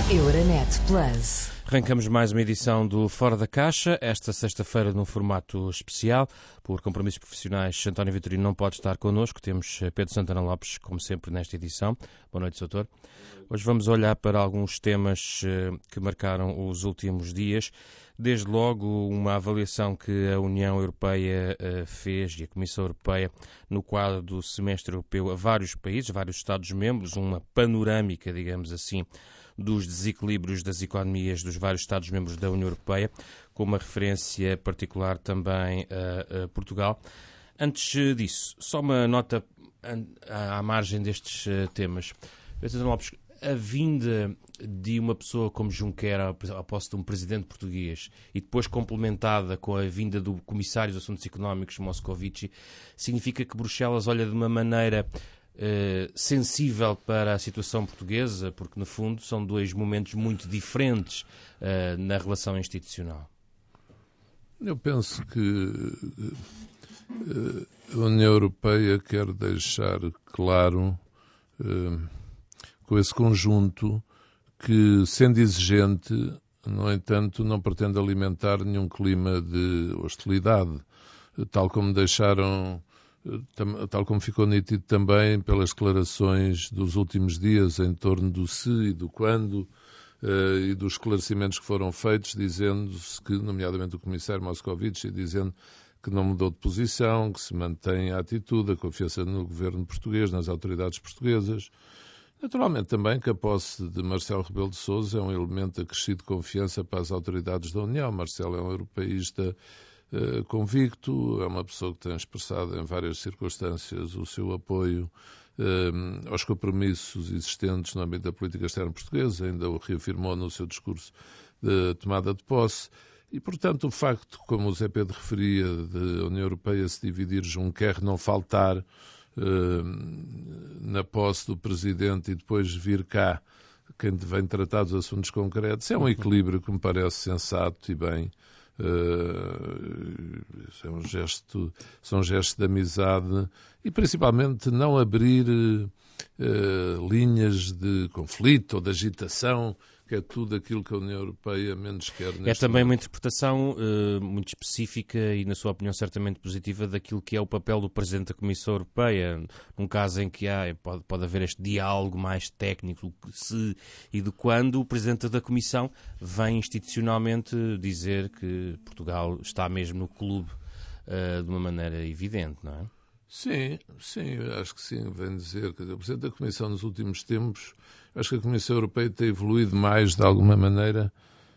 Euronet Plus. Arrancamos mais uma edição do Fora da Caixa, esta sexta-feira num formato especial. Por compromissos profissionais, António Vitorino não pode estar connosco. Temos Pedro Santana Lopes, como sempre, nesta edição. Boa noite, doutor. Hoje vamos olhar para alguns temas que marcaram os últimos dias. Desde logo, uma avaliação que a União Europeia fez e a Comissão Europeia no quadro do semestre europeu a vários países, vários Estados-membros, uma panorâmica, digamos assim, dos desequilíbrios das economias dos vários Estados-membros da União Europeia, com uma referência particular também a Portugal. Antes disso, só uma nota à margem destes temas. Pedro Lopes, a vinda de uma pessoa como Juncker à posse de um presidente português e depois complementada com a vinda do Comissário dos Assuntos Económicos, Moscovici, significa que Bruxelas olha de uma maneira sensível para a situação portuguesa, porque no fundo são dois momentos muito diferentes na relação institucional. Eu penso que a União Europeia quer deixar claro com esse conjunto que, sendo exigente, no entanto, não pretende alimentar nenhum clima de hostilidade, tal como ficou nítido também pelas declarações dos últimos dias em torno do se e do quando e dos esclarecimentos que foram feitos, dizendo-se que, nomeadamente o Comissário Moscovici, dizendo que não mudou de posição, que se mantém a atitude, a confiança no governo português, nas autoridades portuguesas. Naturalmente também que a posse de Marcelo Rebelo de Sousa é um elemento acrescido de confiança para as autoridades da União. Marcelo é um europeísta convicto, é uma pessoa que tem expressado em várias circunstâncias o seu apoio aos compromissos existentes no âmbito da política externa portuguesa, ainda o reafirmou no seu discurso de tomada de posse. E, portanto, o facto, como o Zé Pedro referia, de a União Europeia se dividir, Juncker não faltar na posse do Presidente e depois vir cá quem vem tratar dos assuntos concretos, é um equilíbrio que me parece sensato e bem. São gestos de amizade e, principalmente, não abrir linhas de conflito ou de agitação, que é tudo aquilo que a União Europeia menos quer neste É também momento. uma interpretação muito específica e, na sua opinião, certamente positiva daquilo que é o papel do Presidente da Comissão Europeia, num caso em que pode haver este diálogo mais técnico se e de quando o Presidente da Comissão vem institucionalmente dizer que Portugal está mesmo no clube de uma maneira evidente, não é? Sim, acho que sim, vem dizer que o Presidente da Comissão nos últimos tempos, acho que a Comissão Europeia tem evoluído mais de alguma maneira,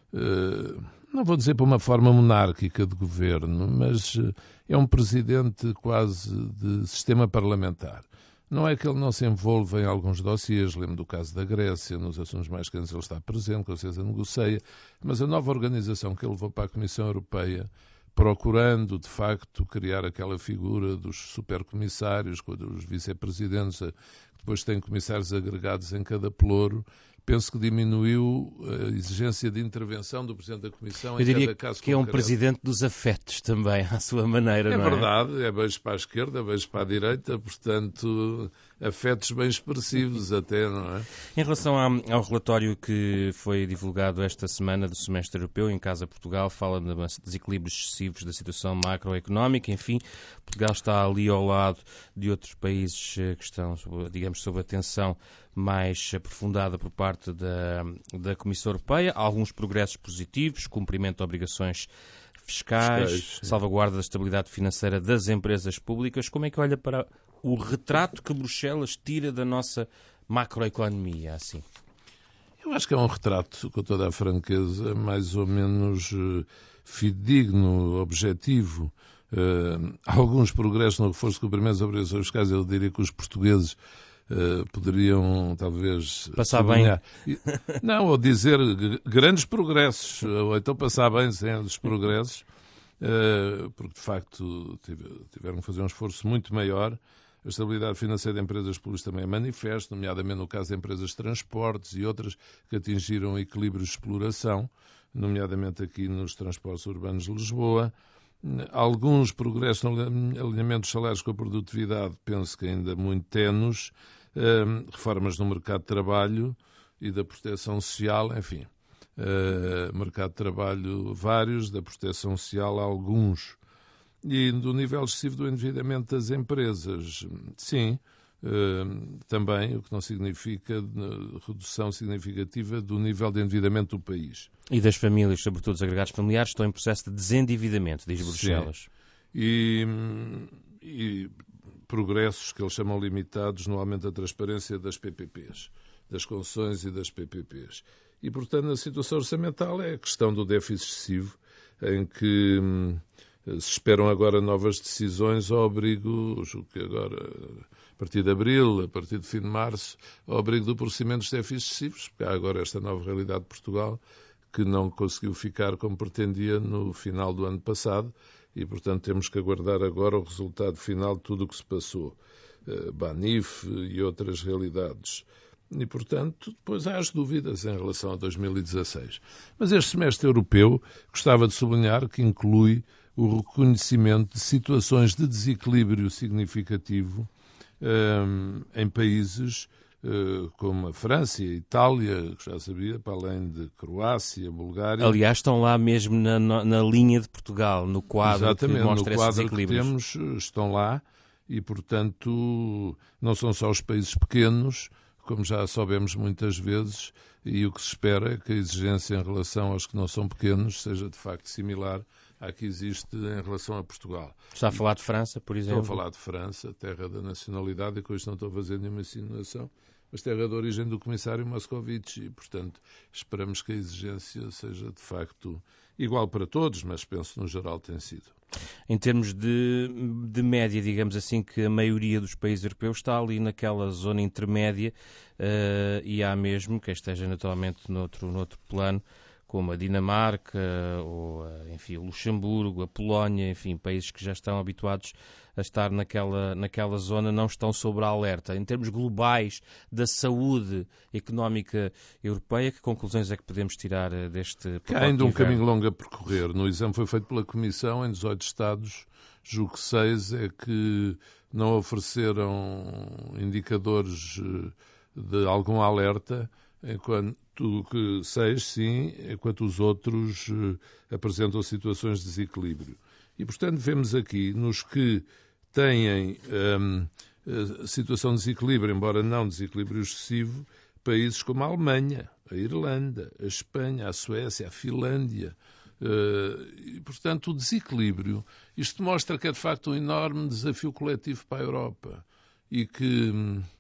não vou dizer para uma forma monárquica de governo, mas é um Presidente quase de sistema parlamentar. Não é que ele não se envolva em alguns dossiês, lembro do caso da Grécia, nos assuntos mais quentes ele está presente, com certeza negocia, mas a nova organização que ele levou para a Comissão Europeia, procurando, de facto, criar aquela figura dos supercomissários, dos vice-presidentes, que depois têm comissários agregados em cada pelouro, penso que diminuiu a exigência de intervenção do Presidente da Comissão em cada caso concreto. Eu diria que é um Presidente dos afetos também, à sua maneira, não é? É verdade, é beijo para a esquerda, beijo para a direita, portanto, afetos bem expressivos até, não é? Em relação ao relatório que foi divulgado esta semana do semestre europeu, em Casa Portugal, fala de desequilíbrios excessivos da situação macroeconómica, enfim, Portugal está ali ao lado de outros países que estão, digamos, sob atenção mais aprofundada por parte da Comissão Europeia. Há alguns progressos positivos, cumprimento de obrigações fiscais, salvaguarda da estabilidade financeira das empresas públicas. Como é que olha para o retrato que Bruxelas tira da nossa macroeconomia, assim? Eu acho que é um retrato, com toda a franqueza, mais ou menos fidedigno, objetivo. Alguns progressos no reforço de cumprimento das obrigações fiscais, eu diria que os portugueses poderiam, talvez, passar bem. Não, ou dizer grandes progressos, ou então passar bem sem os progressos, porque, de facto, tiveram que fazer um esforço muito maior. A estabilidade financeira de empresas públicas também é manifesto, nomeadamente no caso de empresas de transportes e outras que atingiram equilíbrios de exploração, nomeadamente aqui nos transportes urbanos de Lisboa. Alguns progressos no alinhamento dos salários com a produtividade, penso que ainda muito tenos. Reformas no mercado de trabalho e da proteção social, enfim. Mercado de trabalho vários, da proteção social alguns. E do nível excessivo do endividamento das empresas, sim, também, o que não significa redução significativa do nível de endividamento do país. E das famílias, sobretudo os agregados familiares, estão em processo de desendividamento, diz Bruxelas. Sim. E progressos que eles chamam limitados no aumento da transparência das PPPs, das concessões e das PPPs. E, portanto, na situação orçamental é a questão do déficit excessivo, em que se esperam agora novas decisões ao abrigo, julgo que agora, a partir de abril, a partir do fim de março, ao abrigo do procedimento dos déficits excessivos, porque há agora esta nova realidade de Portugal, que não conseguiu ficar como pretendia no final do ano passado, e, portanto, temos que aguardar agora o resultado final de tudo o que se passou. Banif e outras realidades. E, portanto, depois há as dúvidas em relação a 2016. Mas este semestre europeu gostava de sublinhar que inclui o reconhecimento de situações de desequilíbrio significativo em países como a França e a Itália, que já sabia, para além de Croácia, Bulgária. Aliás, estão lá mesmo na linha de Portugal, no quadro. Exatamente, que mostra no quadro esses equilíbrios. que temos, estão lá e, portanto, não são só os países pequenos, como já soubemos muitas vezes, e o que se espera é que a exigência em relação aos que não são pequenos seja de facto similar à que existe em relação a Portugal. Está a falar de França, por exemplo? Estou a falar de França, terra da nacionalidade, e com isto não estou a fazer nenhuma insinuação, mas terra de origem do comissário Moscovici, e, portanto, esperamos que a exigência seja de facto igual para todos, mas penso no geral tem sido. Em termos de média, digamos assim, que a maioria dos países europeus está ali naquela zona intermédia, e há mesmo quem esteja naturalmente noutro plano, como a Dinamarca, ou, enfim, o Luxemburgo, a Polónia, enfim, países que já estão habituados a estar naquela zona, não estão sob a alerta. Em termos globais da saúde económica europeia, que conclusões é que podemos tirar deste pacote? Há ainda um caminho longo a percorrer. No exame foi feito pela Comissão em 18 Estados, julgo que 6 é que não ofereceram indicadores de algum alerta, enquanto que 6, sim, enquanto os outros apresentam situações de desequilíbrio. E, portanto, vemos aqui, nos que têm situação de desequilíbrio, embora não desequilíbrio excessivo, países como a Alemanha, a Irlanda, a Espanha, a Suécia, a Finlândia. E, portanto, o desequilíbrio, isto mostra que é, de facto, um enorme desafio coletivo para a Europa e que...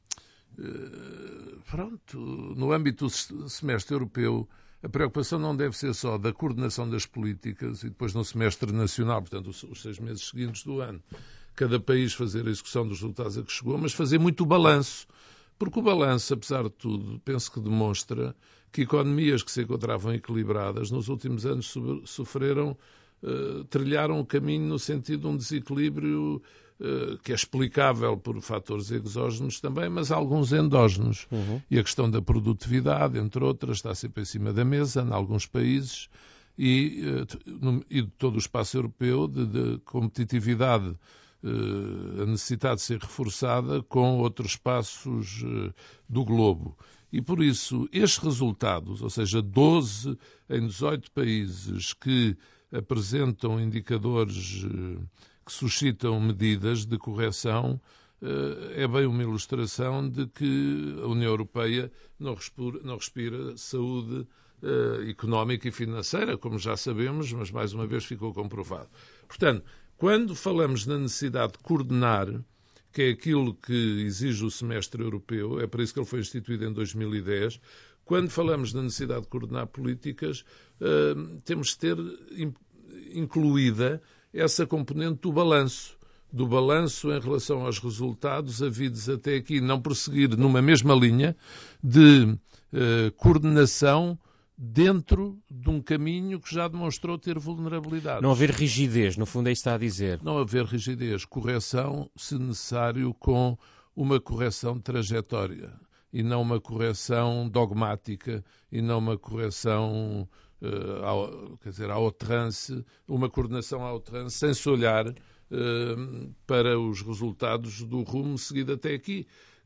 Pronto, no âmbito do semestre europeu, a preocupação não deve ser só da coordenação das políticas e depois no semestre nacional, portanto, os 6 meses seguintes do ano, cada país fazer a execução dos resultados a que chegou, mas fazer muito o balanço. Porque o balanço, apesar de tudo, penso que demonstra que economias que se encontravam equilibradas nos últimos anos trilharam o caminho no sentido de um desequilíbrio que é explicável por fatores exógenos também, mas alguns endógenos. E a questão da produtividade, entre outras, está sempre em cima da mesa, em alguns países, e de todo o espaço europeu, de competitividade, a necessidade de ser reforçada com outros espaços do globo. E por isso, estes resultados, ou seja, 12 em 18 países que apresentam indicadores que suscitam medidas de correção, é bem uma ilustração de que a União Europeia não respira saúde económica e financeira, como já sabemos, mas mais uma vez ficou comprovado. Portanto, quando falamos na necessidade de coordenar, que é aquilo que exige o semestre europeu, é para isso que ele foi instituído em 2010, quando falamos na necessidade de coordenar políticas, temos de ter incluída essa componente do balanço em relação aos resultados havidos até aqui, não prosseguir numa mesma linha de coordenação dentro de um caminho que já demonstrou ter vulnerabilidades. Não haver rigidez, no fundo é isso que está a dizer. Não haver rigidez, correção, se necessário, com uma correção de trajetória e não uma correção dogmática e não uma correção à outrance, uma coordenação à outrance, sem se olhar para os resultados do rumo seguido até aqui,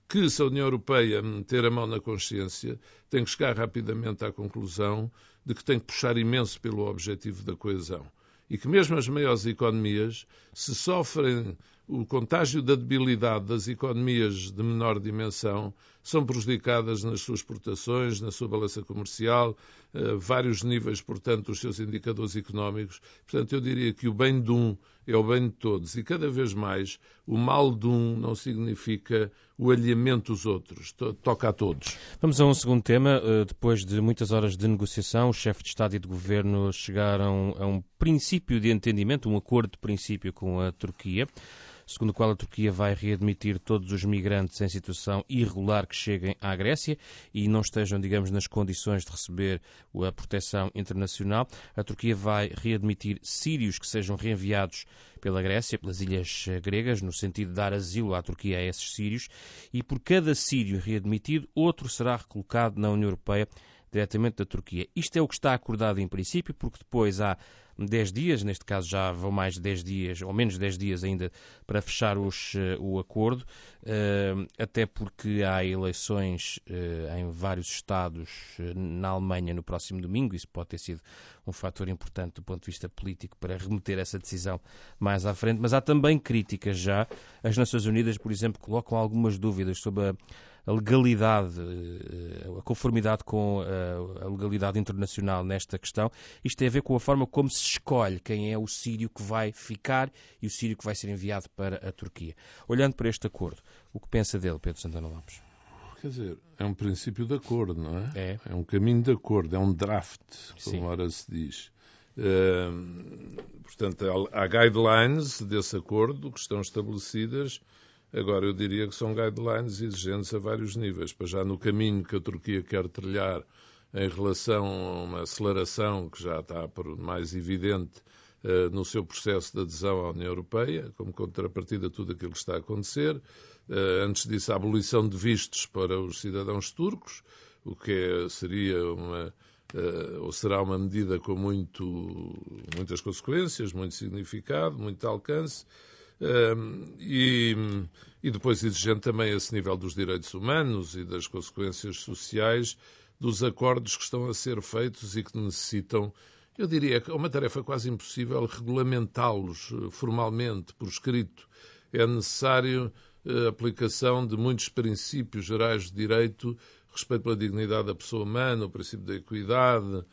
que, se a União Europeia meter a mão na consciência, tem que chegar rapidamente à conclusão de que tem que puxar imenso pelo objetivo da coesão. E que mesmo as maiores economias, se sofrem o contágio da debilidade das economias de menor dimensão, são prejudicadas nas suas exportações, na sua balança comercial, vários níveis, portanto, dos seus indicadores económicos. Portanto, eu diria que o bem de um é o bem de todos. E cada vez mais o mal de um não significa o alheamento dos outros. Toca a todos. Vamos a um segundo tema. Depois de muitas horas de negociação, os chefes de Estado e de Governo chegaram a um princípio de entendimento, um acordo de princípio com a Turquia, segundo o qual a Turquia vai readmitir todos os migrantes em situação irregular que cheguem à Grécia e não estejam, digamos, nas condições de receber a proteção internacional. A Turquia vai readmitir sírios que sejam reenviados pela Grécia, pelas ilhas gregas, no sentido de dar asilo à Turquia a esses sírios, e por cada sírio readmitido, outro será recolocado na União Europeia diretamente da Turquia. Isto é o que está acordado em princípio, porque depois há 10 dias, neste caso já vão mais de 10 dias, ou menos de 10 dias ainda, para fechar o acordo, até porque há eleições em vários estados na Alemanha no próximo domingo. Isso pode ter sido um fator importante do ponto de vista político para remeter essa decisão mais à frente, mas há também críticas já. As Nações Unidas, por exemplo, colocam algumas dúvidas sobre a legalidade, a conformidade com a legalidade internacional nesta questão. Isto tem a ver com a forma como se escolhe quem é o sírio que vai ficar e o sírio que vai ser enviado para a Turquia. Olhando para este acordo, o que pensa dele, Pedro Santana Lopes? Quer dizer, é um princípio de acordo, não é? É um caminho de acordo, é um draft, como Sim. ora se diz. Portanto, há guidelines desse acordo que estão estabelecidas. Agora, eu diria que são guidelines exigentes a vários níveis. Para já no caminho que a Turquia quer trilhar em relação a uma aceleração que já está por mais evidente no seu processo de adesão à União Europeia, como contrapartida a tudo aquilo que está a acontecer. Antes disso, a abolição de vistos para os cidadãos turcos, o que seria ou será uma medida com muitas consequências, muito significado, muito alcance. E depois exigente também esse nível dos direitos humanos e das consequências sociais dos acordos que estão a ser feitos e que necessitam, eu diria que é uma tarefa quase impossível regulamentá-los formalmente, por escrito. É necessário a aplicação de muitos princípios gerais de direito, respeito pela dignidade da pessoa humana, o princípio da equidade.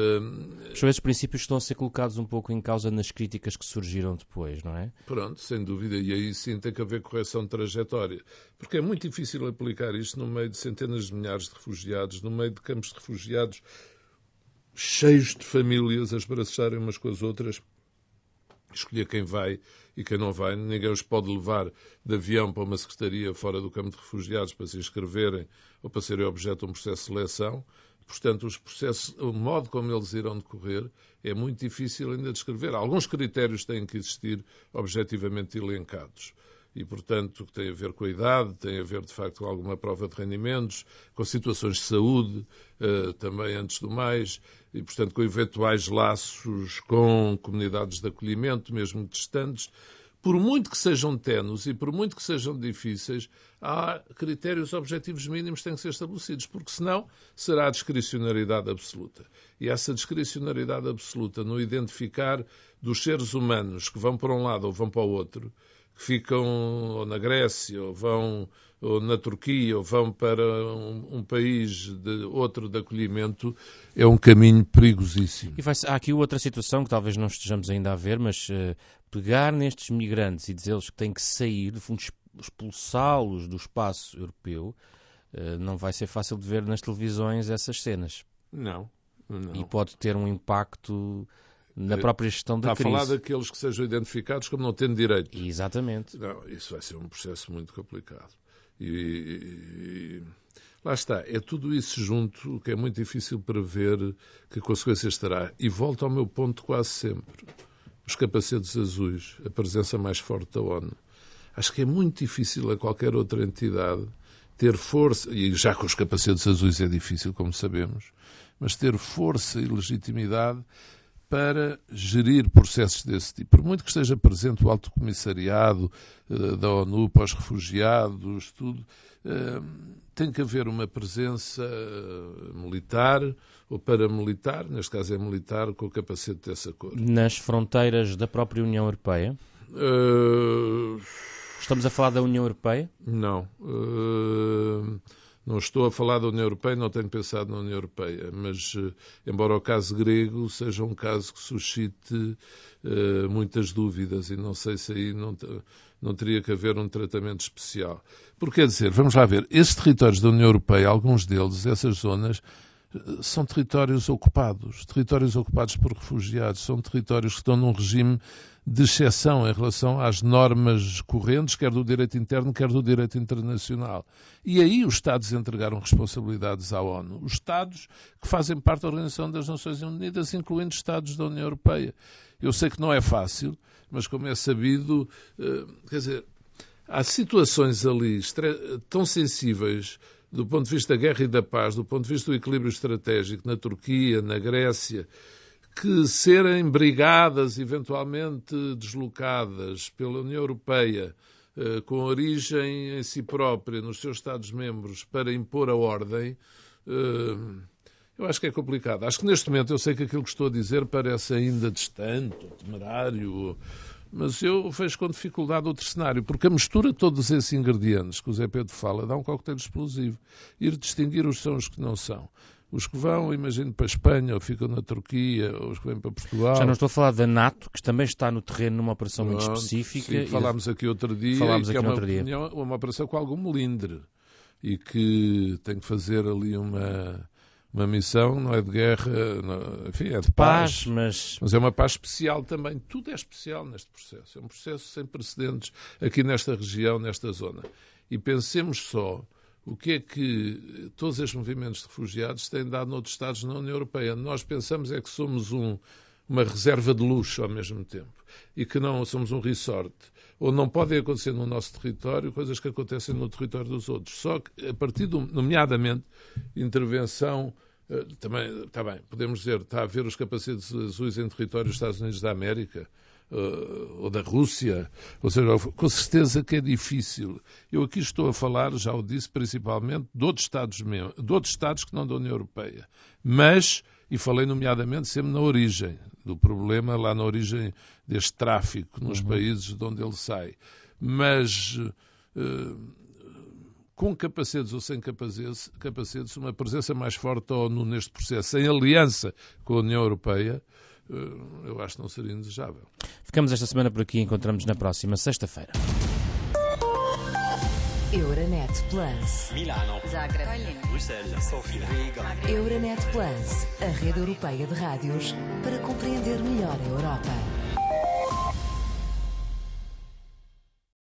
Esses princípios estão a ser colocados um pouco em causa nas críticas que surgiram depois, não é? Pronto, sem dúvida, e aí sim tem que haver correção de trajetória, porque é muito difícil aplicar isto no meio de centenas de milhares de refugiados, no meio de campos de refugiados cheios de famílias a esbaraçarem umas com as outras, escolher quem vai e quem não vai. Ninguém os pode levar de avião para uma secretaria fora do campo de refugiados para se inscreverem ou para serem objeto de um processo de seleção. Portanto, o modo como eles irão decorrer é muito difícil ainda de descrever. Alguns critérios têm que existir objetivamente elencados. E, portanto, que tem a ver com a idade, tem a ver, de facto, com alguma prova de rendimentos, com situações de saúde, também, antes do mais, e, portanto, com eventuais laços com comunidades de acolhimento, mesmo distantes. Por muito que sejam tenues e por muito que sejam difíceis, há critérios objetivos mínimos que têm que ser estabelecidos, porque senão será a discricionariedade absoluta. E essa discricionariedade absoluta no identificar dos seres humanos que vão para um lado ou vão para o outro, que ficam ou na Grécia ou na Turquia ou vão para um país outro de acolhimento, é um caminho perigosíssimo. E há aqui outra situação que talvez não estejamos ainda a ver, mas pegar nestes migrantes e dizer-lhes que têm que sair, de fundo expulsá-los do espaço europeu, não vai ser fácil de ver nas televisões essas cenas. Não. E pode ter um impacto na própria gestão da crise. Está a falar daqueles que sejam identificados como não tendo direitos. Exatamente. Não, isso vai ser um processo muito complicado. E lá está, é tudo isso junto que é muito difícil prever que consequências terá. E volto ao meu ponto quase sempre. Os capacetes azuis, a presença mais forte da ONU. Acho que é muito difícil a qualquer outra entidade ter força, e já com os capacetes azuis é difícil, como sabemos, mas ter força e legitimidade para gerir processos desse tipo. Por muito que esteja presente o Alto Comissariado da ONU para os refugiados, tudo, tem que haver uma presença militar ou paramilitar, neste caso é militar, com o capacete dessa cor. Nas fronteiras da própria União Europeia? Estamos a falar da União Europeia? Não. Não estou a falar da União Europeia, não tenho pensado na União Europeia, mas embora o caso grego seja um caso que suscite muitas dúvidas e não sei se aí não teria que haver um tratamento especial. Porque, quer dizer, vamos lá ver, esses territórios da União Europeia, alguns deles, essas zonas, são territórios ocupados por refugiados, são territórios que estão num regime de exceção em relação às normas correntes, quer do direito interno, quer do direito internacional. E aí os Estados entregaram responsabilidades à ONU. Os Estados que fazem parte da Organização das Nações Unidas, incluindo Estados da União Europeia. Eu sei que não é fácil, mas como é sabido, quer dizer, há situações ali tão sensíveis do ponto de vista da guerra e da paz, do ponto de vista do equilíbrio estratégico na Turquia, na Grécia, que serem brigadas, eventualmente deslocadas pela União Europeia, com origem em si própria, nos seus Estados-membros, para impor a ordem, eu acho que é complicado. Acho que neste momento, eu sei que aquilo que estou a dizer parece ainda distante, temerário, mas eu vejo com dificuldade outro cenário, porque a mistura de todos esses ingredientes que o Zé Pedro fala dá um coquetel explosivo. Ir distinguir os são os que não são. Os que vão, imagino, para a Espanha, ou ficam na Turquia, ou os que vêm para Portugal. Já não estou a falar da NATO, que também está no terreno numa operação muito específica. Sim, falámos aqui outro dia, uma operação com algum melindre, e que tem que fazer ali uma missão, não é de guerra, não, enfim, é de paz, mas é uma paz especial também. Tudo é especial neste processo. É um processo sem precedentes aqui nesta região, nesta zona. E pensemos só o que é que todos estes movimentos de refugiados têm dado noutros Estados na União Europeia. Nós pensamos é que somos uma reserva de luxo ao mesmo tempo e que não somos um resort. Ou não podem acontecer no nosso território coisas que acontecem no território dos outros. Só que a partir nomeadamente, intervenção, também, está bem, podemos dizer, está a haver os capacetes azuis em território dos Estados Unidos da América, ou da Rússia, ou seja, com certeza que é difícil. Eu aqui estou a falar, já o disse, principalmente de outros Estados que não da União Europeia. Mas, e falei nomeadamente sempre na origem do problema, lá na origem deste tráfico, nos países de onde ele sai. Mas, com capacetes ou sem capacetes, uma presença mais forte da ONU neste processo, em aliança com a União Europeia, eu acho que não seria indesejável. Ficamos esta semana por aqui e encontramos na próxima sexta-feira. Euronet Plus. Milano. Zagreb. Bruxelas. Sofia. Riga. Euronet Plus, a rede europeia de rádios para compreender melhor a Europa.